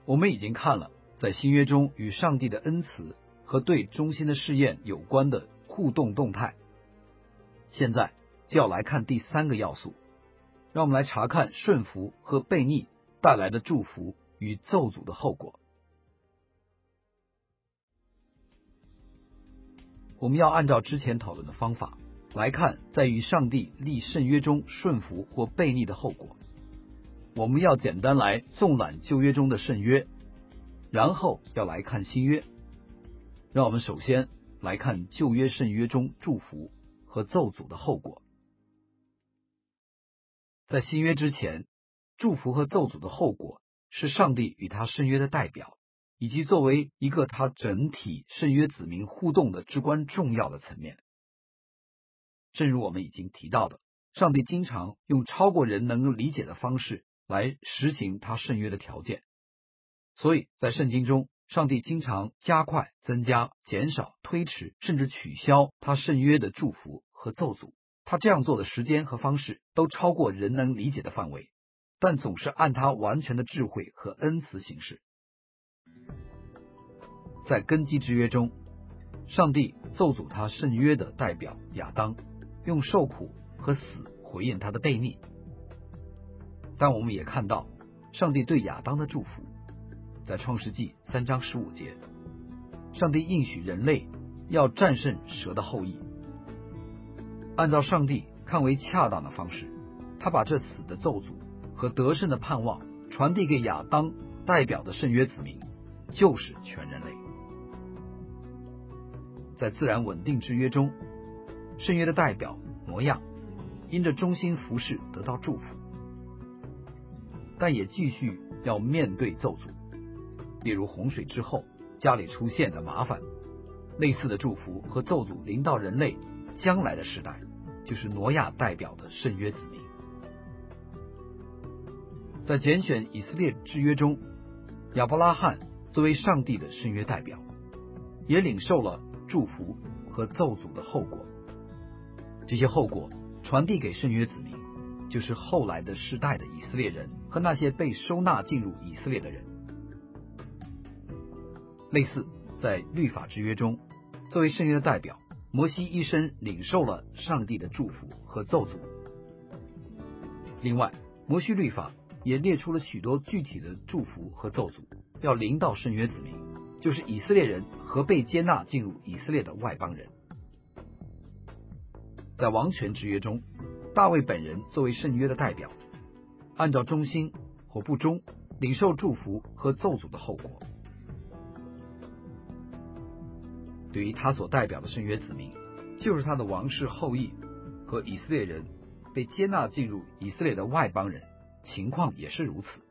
我们已经看了在新约中与上帝的恩慈和对中心的试验有关的互动动态，现在就要来看第三个要素，让我们来查看顺服和悖逆带来的祝福与咒诅的后果。我们要按照之前讨论的方法来看在与上帝立圣约中顺服或悖逆的后果。我们要简单来纵览旧约中的圣约，然后要来看新约。让我们首先来看旧约圣约中祝福和咒诅的后果。在新约之前，祝福和咒诅的后果是上帝与他圣约的代表，以及作为一个他整体圣约子民互动的至关重要的层面。正如我们已经提到的，上帝经常用超过人能够理解的方式来实行他圣约的条件。所以在圣经中，上帝经常加快、增加、减少、推迟，甚至取消他圣约的祝福和咒诅。他这样做的时间和方式都超过人能理解的范围，但总是按他完全的智慧和恩慈行事。在根基之约中，上帝咒诅他圣约的代表亚当，用受苦和死回应他的悖逆。但我们也看到上帝对亚当的祝福，在创世纪3章15节，上帝应许人类要战胜蛇的后裔。按照上帝看为恰当的方式，他把这死的咒诅和得胜的盼望传递给亚当代表的圣约子民，就是全人类。在自然稳定之约中，圣约的代表挪亚因着忠心服侍得到祝福，但也继续要面对咒诅，例如洪水之后家里出现的麻烦。类似的祝福和咒诅临到人类将来的时代，就是挪亚代表的圣约子民。在拣选以色列之约中，亚伯拉罕作为上帝的圣约代表，也领受了祝福和咒诅的后果。这些后果传递给圣约子民，就是后来的世代的以色列人和那些被收纳进入以色列的人。类似在律法之约中，作为圣约的代表，摩西一生领受了上帝的祝福和咒诅。另外，摩西律法也列出了许多具体的祝福和咒诅，要临到圣约子民，就是以色列人和被接纳进入以色列的外邦人。在王权之约中，大卫本人作为圣约的代表，按照忠心或不忠领受祝福和咒诅的后果。对于他所代表的圣约子民，就是他的王室后裔和以色列人被接纳进入以色列的外邦人，情况也是如此。